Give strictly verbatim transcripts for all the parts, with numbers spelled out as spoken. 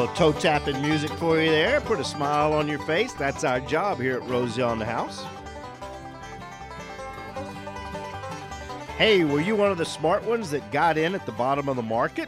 little toe tapping music for you there. Put a smile on your face. That's our job here at Rosie on the House. Hey, were you one of the smart ones that got in at the bottom of the market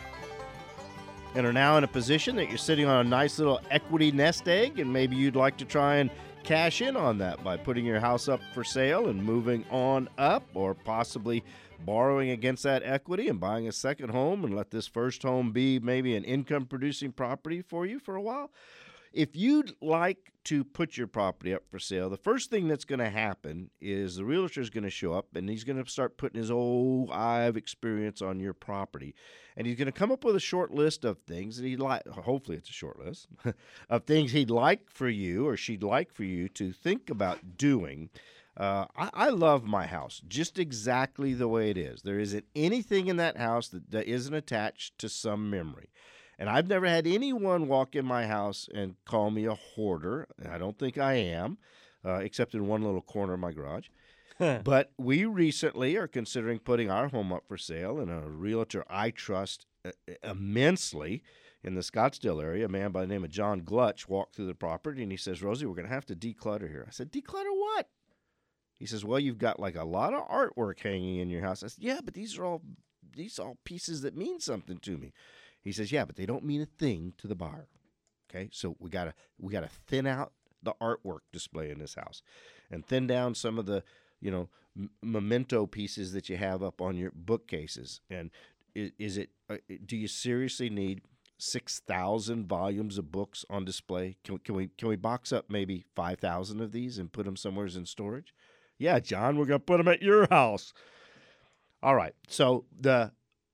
and are now in a position that you're sitting on a nice little equity nest egg, and maybe you'd like to try and cash in on that by putting your house up for sale and moving on up, or possibly borrowing against that equity and buying a second home and let this first home be maybe an income-producing property for you for a while? If you'd like to put your property up for sale, the first thing that's going to happen is the realtor is going to show up, and he's going to start putting his old eye of experience on your property. And he's going to come up with a short list of things that he'd like, hopefully it's a short list, of things he'd like for you or she'd like for you to think about doing. Uh, I, I love my house just exactly the way it is. There isn't anything in that house that, that isn't attached to some memory. And I've never had anyone walk in my house and call me a hoarder. I don't think I am, uh, except in one little corner of my garage. But we recently are considering putting our home up for sale, and a realtor I trust uh, immensely in the Scottsdale area, a man by the name of John Glutch, walked through the property, and he says, "Rosie, we're going to have to declutter here." I said, "Declutter what?" He says, "Well, you've got like a lot of artwork hanging in your house." I said, "Yeah, but these are all these are all pieces that mean something to me." He says, "Yeah, but they don't mean a thing to the buyer." Okay, so we gotta we gotta thin out the artwork display in this house, and thin down some of the you know m- memento pieces that you have up on your bookcases. And is, is it? Uh, do you seriously need six thousand volumes of books on display? Can, can we can we box up maybe five thousand of these and put them somewhere in storage? Yeah, John, we're gonna put them at your house. All right, so the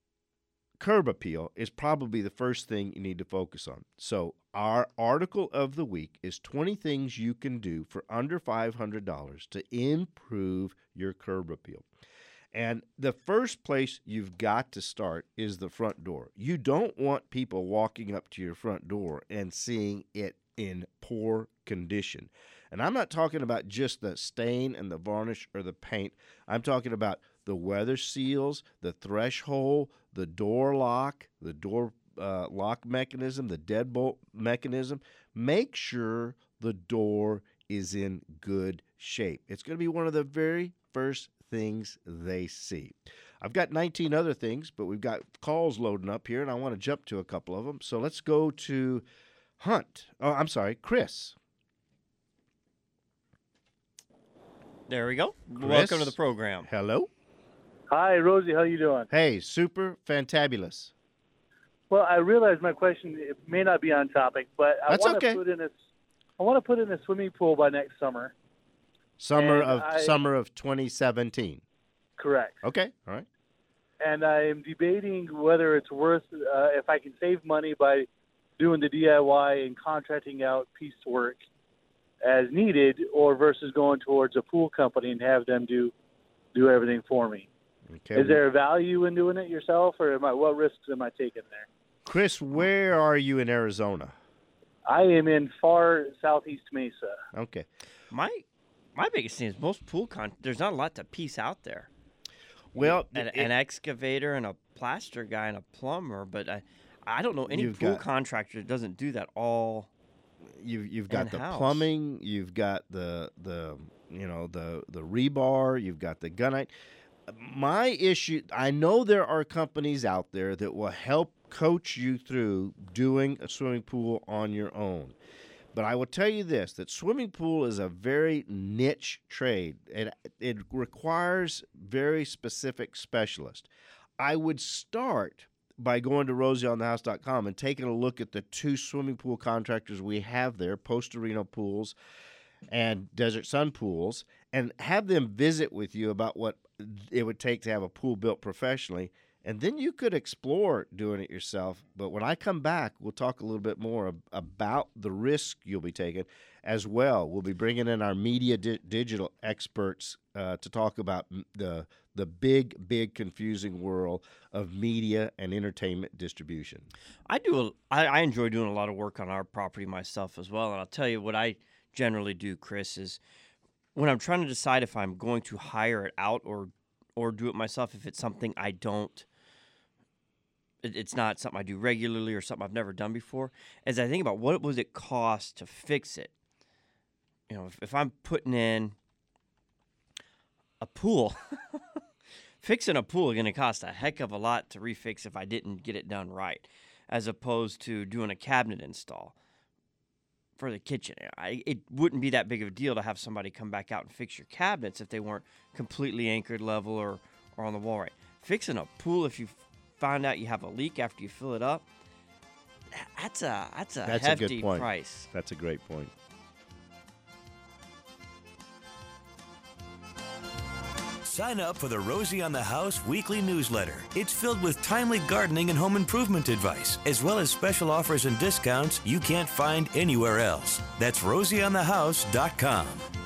curb appeal is probably the first thing you need to focus on. So our article of the week is twenty things you can do for under five hundred dollars to improve your curb appeal. And the first place you've got to start is the front door. You don't want people walking up to your front door and seeing it in poor condition. And I'm not talking about just the stain and the varnish or the paint. I'm talking about the weather seals, the threshold, the door lock, the door uh, lock mechanism, the deadbolt mechanism. Make sure the door is in good shape. It's going to be one of the very first things they see. I've got nineteen other things, but we've got calls loading up here, and I want to jump to a couple of them. So let's go to Hunt. Oh, I'm sorry, Chris. There we go. Chris, welcome to the program. Hello. Hi, Rosie. How you doing? Hey, super fantabulous. Well, I realize my question it may not be on topic, but I That's want okay. to put in a I want to put in a swimming pool by next summer. Summer And of I- summer of twenty seventeen. Correct. Okay, all right. And I am debating whether it's worth uh, if I can save money by doing the D I Y and contracting out piecework as needed, or versus going towards a pool company and have them do do everything for me. Okay. Is there a value in doing it yourself, or am I, what risks am I taking there? Chris, where are you in Arizona? I am in far southeast Mesa. Okay. My my biggest thing is most pool con. There's not a lot to piece out there. Well, An, it- an excavator and a plaster guy and a plumber, but I I don't know any You've pool got- contractor that doesn't do that all. You've you've got the in-house. plumbing, you've got the the you know the the rebar, you've got the gunite. My issue, I know there are companies out there that will help coach you through doing a swimming pool on your own. But I will tell you this, that swimming pool is a very niche trade, and it requires very specific specialists. I would start by going to rosie on the house dot com and taking a look at the two swimming pool contractors we have there, Post Arena Pools and Desert Sun Pools, and have them visit with you about what it would take to have a pool built professionally. And then you could explore doing it yourself. But when I come back, we'll talk a little bit more ab- about the risk you'll be taking as well. We'll be bringing in our media di- digital experts uh, to talk about m- the the big, big confusing world of media and entertainment distribution. I do. A, I, I enjoy doing a lot of work on our property myself as well, and I'll tell you what I generally do, Chris, is when I'm trying to decide if I'm going to hire it out or or do it myself, if it's something I don't it, it's not something I do regularly or something I've never done before, as I think about what would it cost to fix it. You know, if, if I'm putting in a pool, fixing a pool is going to cost a heck of a lot to refix if I didn't get it done right, as opposed to doing a cabinet install for the kitchen. I, it wouldn't be that big of a deal to have somebody come back out and fix your cabinets if they weren't completely anchored level or, or on the wall right. Fixing a pool, if you find out you have a leak after you fill it up, that's a that's a That's hefty a good point. price. That's a great point. Sign up for the Rosie on the House weekly newsletter. It's filled with timely gardening and home improvement advice, as well as special offers and discounts you can't find anywhere else. That's rosie on the house dot com.